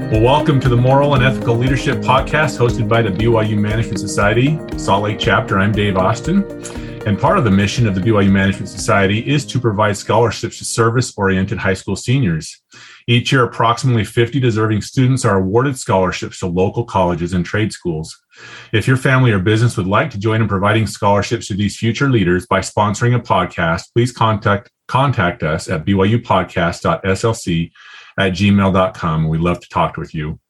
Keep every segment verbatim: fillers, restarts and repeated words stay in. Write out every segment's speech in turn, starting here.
Well, welcome to the Moral and Ethical Leadership Podcast hosted by the B Y U Management Society, Salt Lake Chapter. I'm Dave Austin. And part of the mission of the B Y U Management Society is to provide scholarships to service-oriented high school seniors. Each year, approximately fifty deserving students are awarded scholarships to local colleges and trade schools. If your family or business would like to join in providing scholarships to these future leaders by sponsoring a podcast, please contact contact us at b y u podcast dot s l c at gmail dot com. We'd love to talk with you.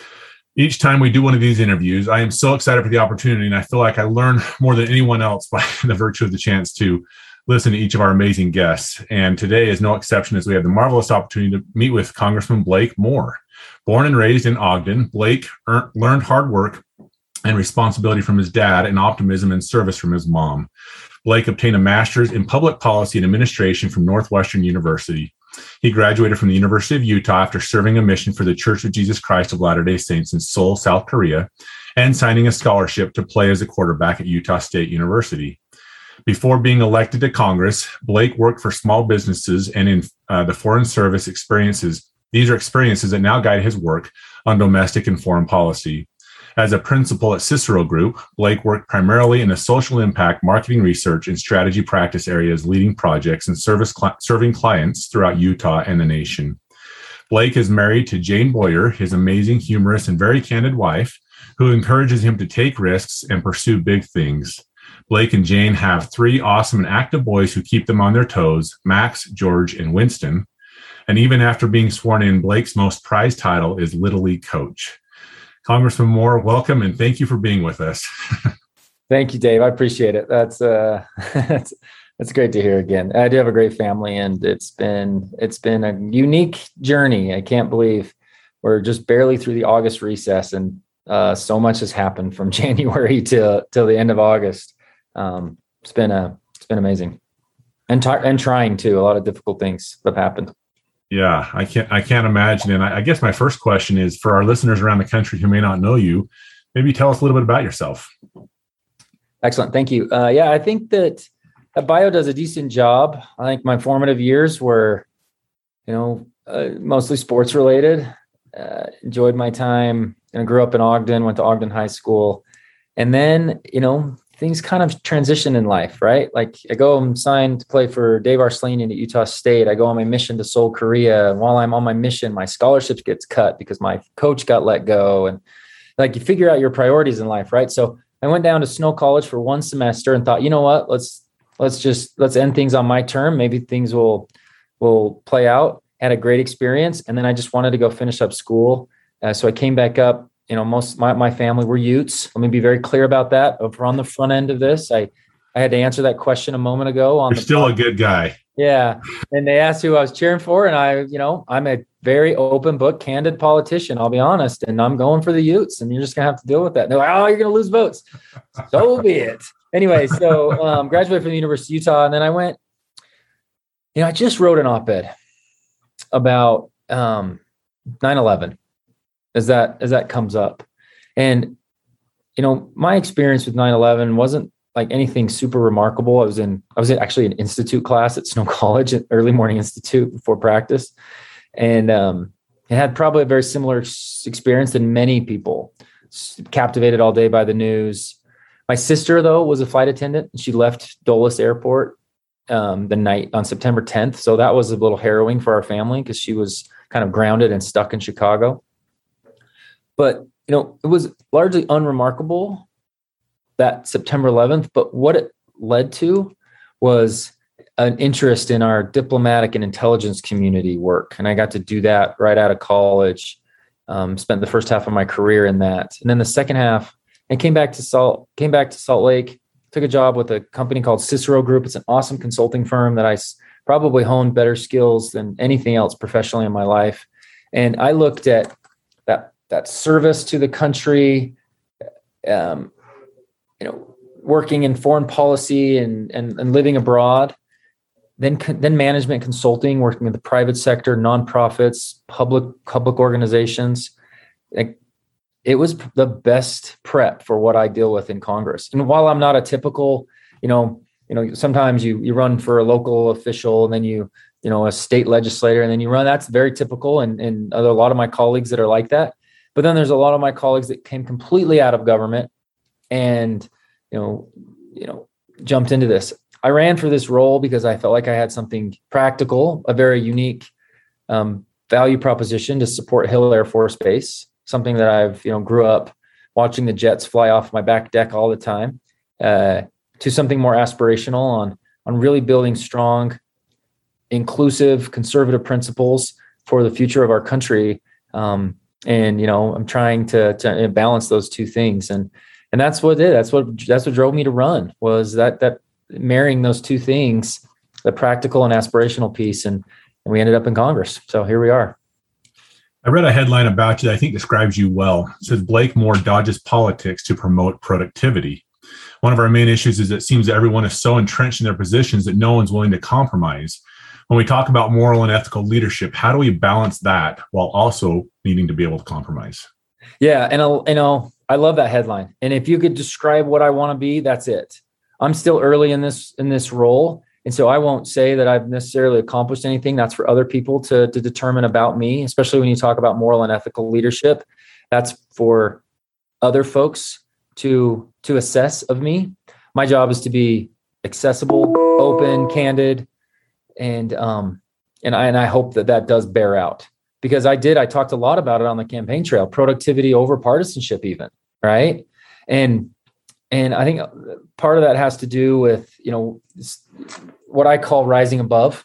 Each time we do one of these interviews, I am so excited for the opportunity, and I feel like I learn more than anyone else by the virtue of the chance to listen to each of our amazing guests. And today is no exception, as we have the marvelous opportunity to meet with Congressman Blake Moore. Born and raised in Ogden, Blake earned, learned hard work and responsibility from his dad and optimism and service from his mom. Blake obtained a master's in public policy and administration from Northwestern University. He graduated from the University of Utah after serving a mission for the Church of Jesus Christ of Latter-day Saints in Seoul, South Korea, and signing a scholarship to play as a quarterback at Utah State University. Before being elected to Congress, Blake worked for small businesses and in uh, the Foreign Service experiences. These are experiences that now guide his work on domestic and foreign policy. As a principal at Cicero Group, Blake worked primarily in the social impact, marketing research, and strategy practice areas, leading projects and service cl- serving clients throughout Utah and the nation. Blake is married to Jane Boyer, his amazing, humorous, and very candid wife, who encourages him to take risks and pursue big things. Blake and Jane have three awesome and active boys who keep them on their toes, Max, George, and Winston. And even after being sworn in, Blake's most prized title is Little League Coach. Congressman Moore, welcome, and thank you for being with us. Thank you, Dave. I appreciate it. That's uh, that's that's great to hear again. I do have a great family, and it's been it's been a unique journey. I can't believe we're just barely through the August recess, and uh, so much has happened from January till till the end of August. Um, it's been a it's been amazing, and t- and trying too. A lot of difficult things have happened. Yeah, I can't I can't imagine. And I, I guess my first question is for our listeners around the country who may not know you, maybe tell us a little bit about yourself. Excellent. Thank you. Uh, yeah, I think that, that bio does a decent job. I think my formative years were, you know, uh, mostly sports related. Uh, enjoyed my time. You know, grew up in Ogden, went to Ogden High School. And then, you know, things kind of transition in life, right? Like I go and sign to play for Dave Arslanian at Utah State. I go on my mission to Seoul, Korea. And while I'm on my mission, my scholarship gets cut because my coach got let go. And like you figure out your priorities in life, right? So I went down to Snow College for one semester and thought, you know what, let's let's just let's end things on my term. Maybe things will will play out. Had a great experience, and then I just wanted to go finish up school. Uh, so I came back up. You know, most my, my family were Utes. Let me be very clear about that. If we're on the front end of this, I, I had to answer that question a moment ago. On You're the still pod. a good guy. Yeah. And they asked who I was cheering for. And I, you know, I'm a very open book, candid politician, I'll be honest. And I'm going for the Utes, and you're just going to have to deal with that. And they're like, oh, you're going to lose votes. So be it. Anyway, so um, graduated from the University of Utah. And then I went, you know, I just wrote an op-ed about um, nine eleven. As that as that comes up. And, you know, my experience with nine eleven wasn't like anything super remarkable. I was in, I was in actually an institute class at Snow College, at early morning institute before practice. And um, it had probably a very similar experience than many people, captivated all day by the news. My sister, though, was a flight attendant. She left Dulles Airport um, the night on September tenth. So that was a little harrowing for our family because she was kind of grounded and stuck in Chicago. But, you know, it was largely unremarkable, that September eleventh. But what it led to was an interest in our diplomatic and intelligence community work. And I got to do that right out of college, um, spent the first half of my career in that. And then the second half, I came back to Salt, came back to Salt Lake, took a job with a company called Cicero Group. It's an awesome consulting firm that I probably honed better skills than anything else professionally in my life. And I looked at that that service to the country, um, you know, working in foreign policy and, and, and living abroad, then, then management consulting, working with the private sector, nonprofits, public, public organizations. Like, it was the best prep for what I deal with in Congress. And while I'm not a typical, you know, you know, sometimes you, you run for a local official and then you you know, a state legislator, and then you run, that's very typical. And, and a lot of my colleagues that are like that. But then there's a lot of my colleagues that came completely out of government and, you know, you know, jumped into this. I ran for this role because I felt like I had something practical, a very unique um, value proposition to support Hill Air Force Base, something that I've, you know, grew up watching the jets fly off my back deck all the time, uh, to something more aspirational on, on really building strong, inclusive, conservative principles for the future of our country. Um, and, you know, I'm trying to, to balance those two things. And, and that's what it is. That's what, that's what drove me to run, was that, that marrying those two things, the practical and aspirational piece. And, and we ended up in Congress. So here we are. I read a headline about you that I think describes you well. It says Blake Moore dodges politics to promote productivity. One of our main issues is it seems that everyone is so entrenched in their positions that no one's willing to compromise. When we talk about moral and ethical leadership, how do we balance that while also needing to be able to compromise? Yeah. And, I'll, you know, I love that headline. And if you could describe what I want to be, that's it. I'm still early in this, in this role. And so I won't say that I've necessarily accomplished anything. That's for other people to, to determine about me, especially when you talk about moral and ethical leadership. That's for other folks to, to assess of me. My job is to be accessible, open, candid, and um, and I and I hope that that does bear out, because I did. I talked a lot about it on the campaign trail, productivity over partisanship, even, right? And and I think part of that has to do with, you know, what I call rising above,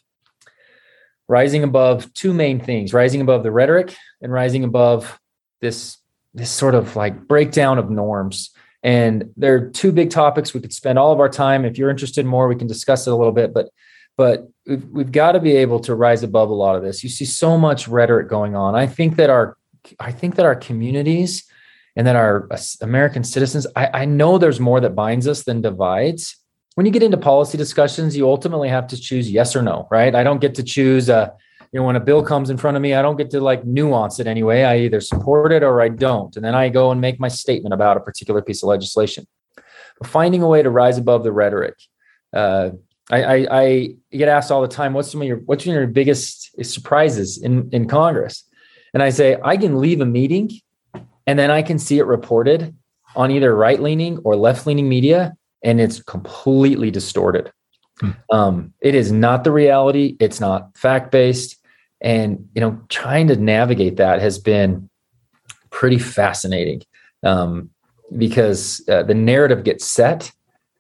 rising above two main things: rising above the rhetoric and rising above this this sort of like breakdown of norms. And there are two big topics. We could spend all of our time. If you're interested in more, we can discuss it a little bit, but But we've, we've got to be able to rise above a lot of this. You see so much rhetoric going on. I think that our, I think that our communities and that our American citizens, I, I know there's more that binds us than divides. When you get into policy discussions, you ultimately have to choose yes or no, right? I don't get to choose, uh, you know, when a bill comes in front of me, I don't get to like nuance it anyway. I either support it or I don't. And then I go and make my statement about a particular piece of legislation. But finding a way to rise above the rhetoric, uh, I, I, I get asked all the time, what's some of your, what's your biggest surprises in, in Congress? And I say, I can leave a meeting and then I can see it reported on either right-leaning or left-leaning media, and it's completely distorted. Hmm. Um, it is not the reality. It's not fact-based. And, you know, trying to navigate that has been pretty fascinating, um, because uh, the narrative gets set.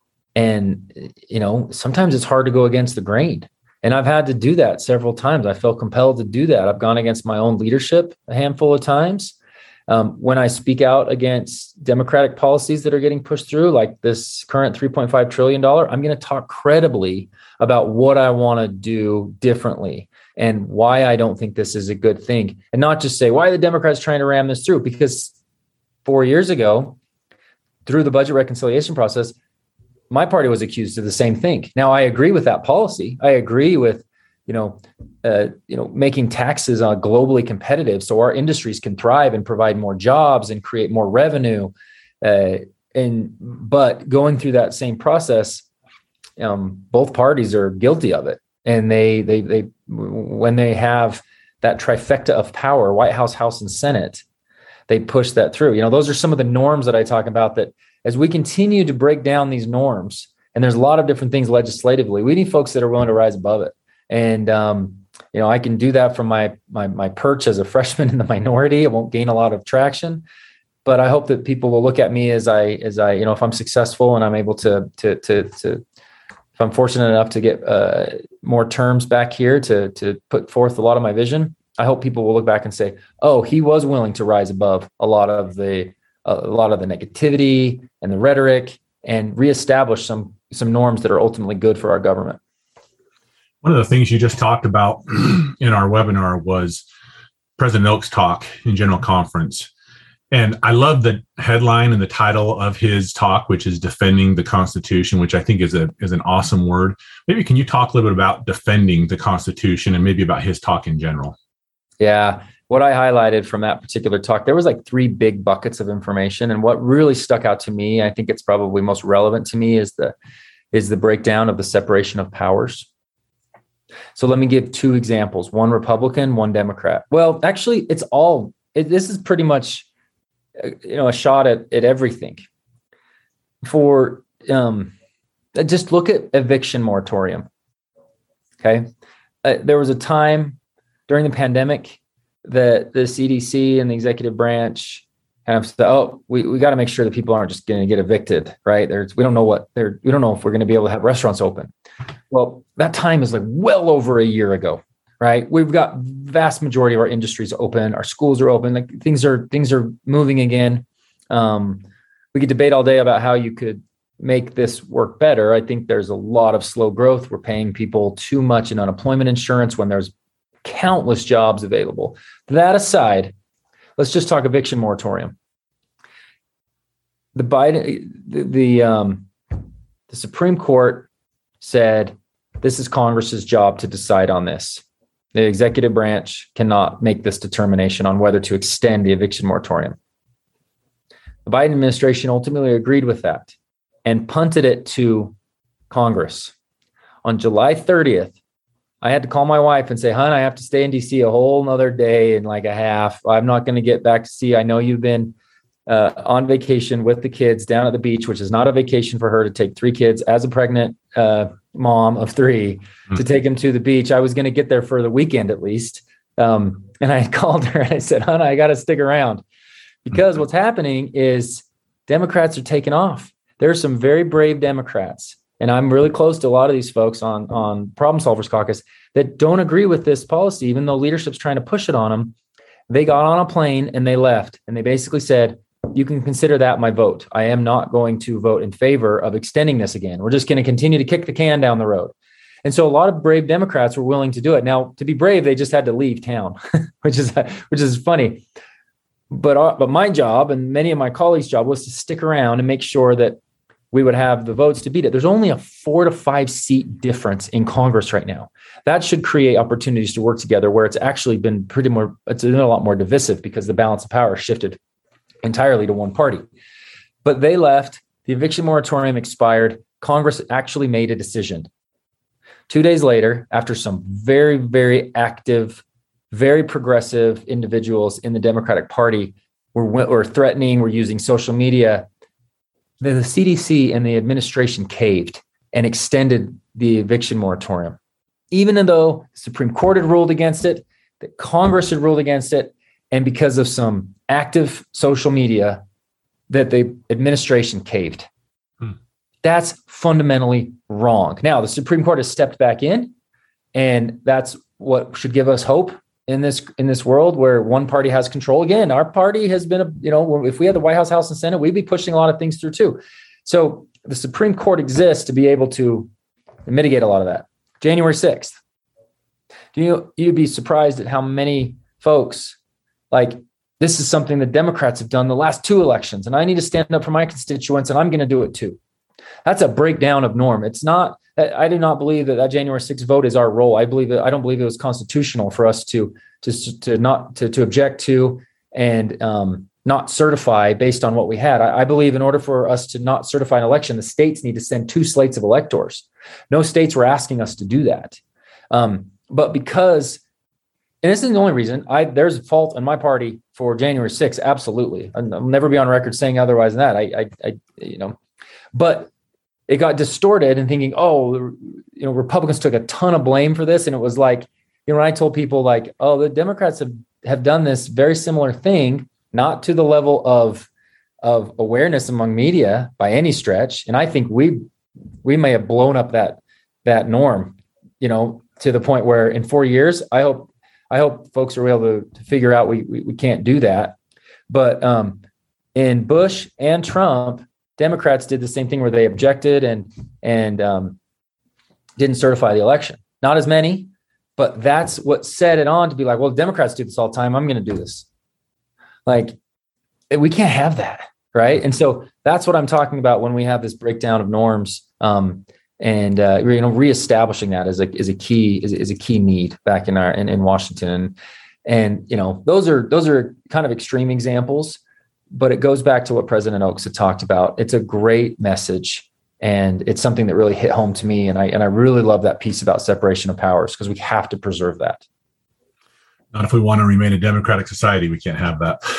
And, you know, sometimes it's hard to go against the grain. And I've had to do that several times. I felt compelled to do that. I've gone against my own leadership a handful of times. Um, when I speak out against Democratic policies that are getting pushed through, like this current three point five trillion dollars, I'm going to talk credibly about what I want to do differently and why I don't think this is a good thing. And not just say, why are the Democrats trying to ram this through? Because four years ago, through the budget reconciliation process, my party was accused of the same thing. Now, I agree with that policy. I agree with, you know, uh, you know, making taxes uh, globally competitive so our industries can thrive and provide more jobs and create more revenue. Uh, and but going through that same process, um, both parties are guilty of it. And they they they when they have that trifecta of power, White House, House, and Senate, they push that through. You know, those are some of the norms that I talk about that. As we continue to break down these norms, and there's a lot of different things legislatively, we need folks that are willing to rise above it. And, um, you know, I can do that from my, my, my perch as a freshman in the minority. It won't gain a lot of traction, but I hope that people will look at me as I, as I, you know, if I'm successful and I'm able to, to, to, to if I'm fortunate enough to get uh, more terms back here to, to put forth a lot of my vision, I hope people will look back and say, oh, he was willing to rise above a lot of the, a lot of the negativity and the rhetoric and reestablish some, some norms that are ultimately good for our government. One of the things you just talked about in our webinar was President Oak's talk in General Conference. And I love the headline and the title of his talk, which is Defending the Constitution, which I think is a is an awesome word. Maybe can you talk a little bit about defending the Constitution and maybe about his talk in general? Yeah. What I highlighted from that particular talk, there was like three big buckets of information. And what really stuck out to me, I think it's probably most relevant to me, is the is the breakdown of the separation of powers. So let me give two examples, one Republican, one Democrat. Well, actually, it's all, it, this is pretty much, you know, a shot at, at everything. For, um, just look at eviction moratorium. Okay. Uh, there was a time during the pandemic that the C D C and the executive branch kind of said, oh, we, we got to make sure that people aren't just going to get evicted, right? There's, we don't know what they're, we don't know if we're going to be able to have restaurants open. Well, that time is like well over a year ago, right? We've got vast majority of our industries open. Our schools are open. Like things are, things are moving again. Um, we could debate all day about how you could make this work better. I think there's a lot of slow growth. We're paying people too much in unemployment insurance when there's countless jobs available. That aside, let's just talk eviction moratorium. The Biden, the, the, um, the Supreme Court said, this is Congress's job to decide on this. The executive branch cannot make this determination on whether to extend the eviction moratorium. The Biden administration ultimately agreed with that and punted it to Congress. On July thirtieth, I had to call my wife and say, hon, I have to stay in D C a whole nother day and like a half. I'm not going to get back to see. I know you've been uh, on vacation with the kids down at the beach, which is not a vacation for her to take three kids as a pregnant uh, mom of three mm-hmm. to take them to the beach. I was going to get there for the weekend at least. Um, and I called her and I said, hon, I got to stick around because mm-hmm. what's happening is Democrats are taking off. There are some very brave Democrats, and I'm really close to a lot of these folks on, on Problem Solvers Caucus that don't agree with this policy, even though leadership's trying to push it on them. They got on a plane and they left, and they basically said, you can consider that my vote. I am not going to vote in favor of extending this again. We're just going to continue to kick the can down the road. And so a lot of brave Democrats were willing to do it. Now, to be brave, they just had to leave town, which is which is funny. But, uh, but my job and many of my colleagues' job was to stick around and make sure that we would have the votes to beat it. There's only a four to five seat difference in Congress right now. That should create opportunities to work together where it's actually been pretty more, it's been a lot more divisive because the balance of power shifted entirely to one party. But they left, the eviction moratorium expired. Congress actually made a decision. Two days later, after some very, very active, very progressive individuals in the Democratic Party were, were threatening, were using social media, the, the C D C and the administration caved and extended the eviction moratorium. Even though the Supreme Court had ruled against it, that Congress had ruled against it, and because of some active social media, that the administration caved. Hmm. That's fundamentally wrong. Now, the Supreme Court has stepped back in, and that's what should give us hope in this in this world where one party has control. Again, our party has been, a, you know, if we had the White House, House, and Senate, we'd be pushing a lot of things through too. So the Supreme Court exists to be able to mitigate a lot of that. January sixth. Do you you'd be surprised at how many folks, like, this is something that Democrats have done the last two elections, and I need to stand up for my constituents, and I'm going to do it too. That's a breakdown of norm. It's not, I do not believe that that January sixth vote is our role. I believe that, I don't believe it was constitutional for us to, to, to not, to, to object to and um, not certify based on what we had. I, I believe in order for us to not certify an election, the states need to send two slates of electors. No states were asking us to do that. Um, but because, and this isn't the only reason, I there's a fault in my party for January sixth. Absolutely. I'll never be on record saying otherwise than that. I, I, I you know, but it got distorted and thinking, oh, you know, Republicans took a ton of blame for this. And it was like, you know, when I told people like, oh, the Democrats have, have done this very similar thing, not to the level of, of awareness among media by any stretch. And I think we, we may have blown up that, that norm, you know, to the point where in four years, I hope, I hope folks are able to, to figure out we, we, we can't do that. But um, in Bush and Trump, Democrats did the same thing where they objected and and um, didn't certify the election. Not as many, but that's what set it on to be like, well, Democrats do this all the time. I'm going to do this. Like, we can't have that, right? And so that's what I'm talking about when we have this breakdown of norms um, and uh, you know, reestablishing that as a is a key is, is a key need back in our in, in Washington. And, and you know, those are those are kind of extreme examples. But it goes back to what President Oaks had talked about. It's a great message And it's something that really hit home to me. And I, and I really love that piece about separation of powers, because we have to preserve that. Not if we want to remain a democratic society, we can't have that.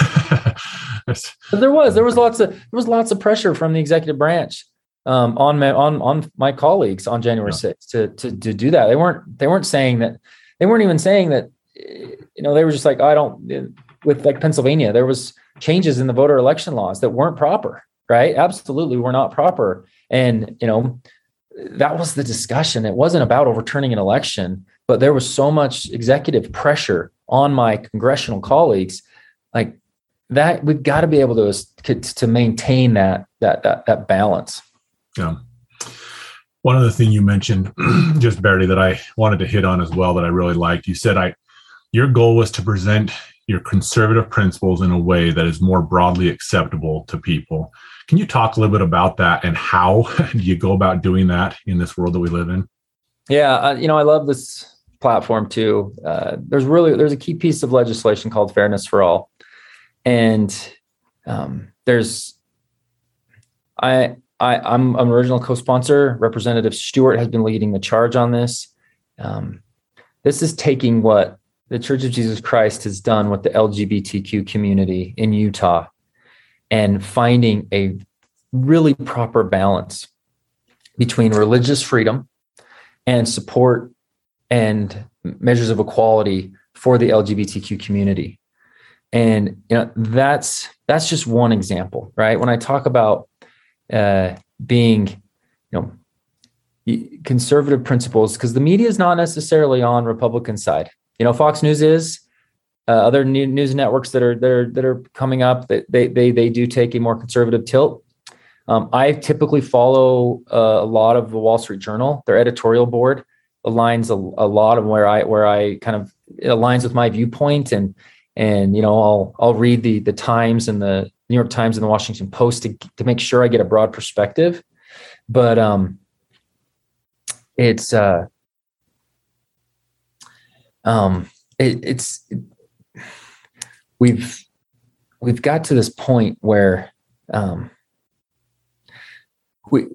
But there was, there was lots of, there was lots of pressure from the executive branch um, on my, on, on my colleagues on January sixth to, to, to do that. They weren't, they weren't saying that, they weren't even saying that, you know, they were just like, I don't, with like Pennsylvania, there was changes in the voter election laws that weren't proper, right? Absolutely were not proper. And, you know, that was the discussion. It wasn't about overturning an election, but there was so much executive pressure on my congressional colleagues, like that we've got to be able to, to maintain that, that, that, that balance. Yeah. One other thing you mentioned just barely that I wanted to hit on as well, that I really liked, you said, I, your goal was to present your conservative principles in a way that is more broadly acceptable to people. Can you talk a little bit about that, and how do you go about doing that in this world that we live in? Yeah. Uh, you know, I love this platform too. Uh, there's really, there's a key piece of legislation called Fairness for All. And um, there's, I, I, I'm an original co-sponsor. Representative Stewart has been leading the charge on this. Um, this is taking what the Church of Jesus Christ has done with the L G B T Q community in Utah and finding a really proper balance between religious freedom and support and measures of equality for the L G B T Q community. And, you know, that's, that's just one example, right? When I talk about uh, being, you know, conservative principles, because the media is not necessarily on Republican side. You know, Fox News is, uh, other new news networks that are, that are, that are coming up, that they, they, they do take a more conservative tilt. Um, I typically follow uh, a lot of the Wall Street Journal. Their editorial board aligns a, a lot of where I, where I kind of, it aligns with my viewpoint. And, and, you know, I'll, I'll read the, the Times and the New York Times and the Washington Post to, to make sure I get a broad perspective. But um, it's, uh, um, it, it's, it, we've, we've got to this point where um, we,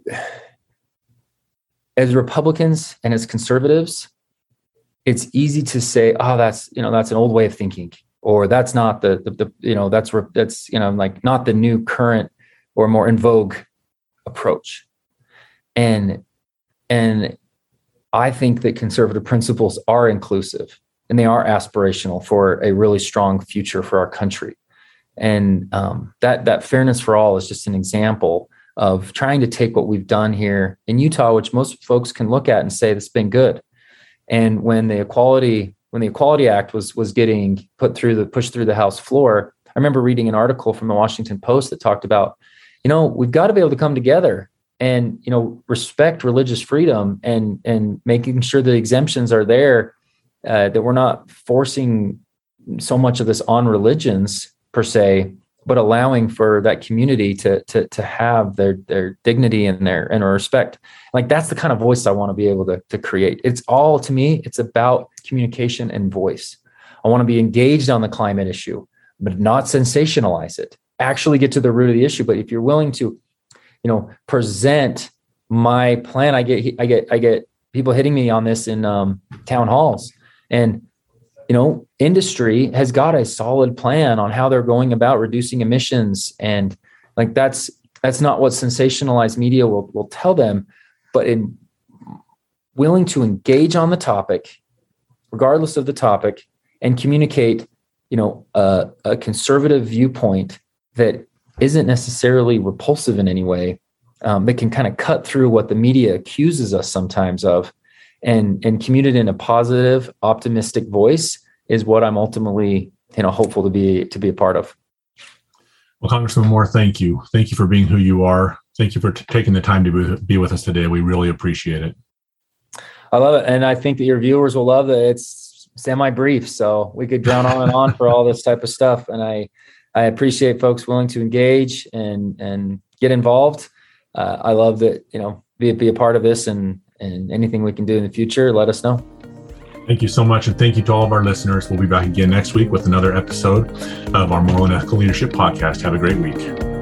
as Republicans and as conservatives, it's easy to say, oh, that's, you know, that's an old way of thinking, or that's not the, the, the you know, that's, that's, you know, like not the new current or more in vogue approach. And, and I think that conservative principles are inclusive and they are aspirational for a really strong future for our country. And um, that, that Fairness for All is just an example of trying to take what we've done here in Utah, which most folks can look at and say, this has been good. And when the equality, when the Equality Act was, was getting put through the, pushed through the House floor, I remember reading an article from the Washington Post that talked about, you know, we've got to be able to come together and, you know, respect religious freedom and, and making sure the exemptions are there, uh, that we're not forcing so much of this on religions per se, but allowing for that community to, to, to have their, their dignity and their, and respect. Like that's the kind of voice I want to be able to, to create. It's all, to me, it's about communication and voice. I want to be engaged on the climate issue, but not sensationalize it, actually get to the root of the issue. But if you're willing to, you know, present my plan, I get, I get, I get people hitting me on this in um, town halls, and, you know, industry has got a solid plan on how they're going about reducing emissions. And like, that's, that's not what sensationalized media will, will tell them, but in willing to engage on the topic, regardless of the topic, and communicate, you know, a, a conservative viewpoint that isn't necessarily repulsive in any way, um, that can kind of cut through what the media accuses us sometimes of, and, and communicate in a positive, optimistic voice is what I'm ultimately, you know, hopeful to be, to be a part of. Well, Congressman Moore, thank you. Thank you for being who you are. Thank you for t- taking the time to be with us today. We really appreciate it. I love it. And I think that your viewers will love that it's semi-brief, so we could drown on and on for all this type of stuff. And I, I appreciate folks willing to engage and, and get involved. Uh, I love that, you know, be, be a part of this, and, and anything we can do in the future, let us know. Thank you so much. And thank you to all of our listeners. We'll be back again next week with another episode of our Moral and Ethical Leadership Podcast. Have a great week.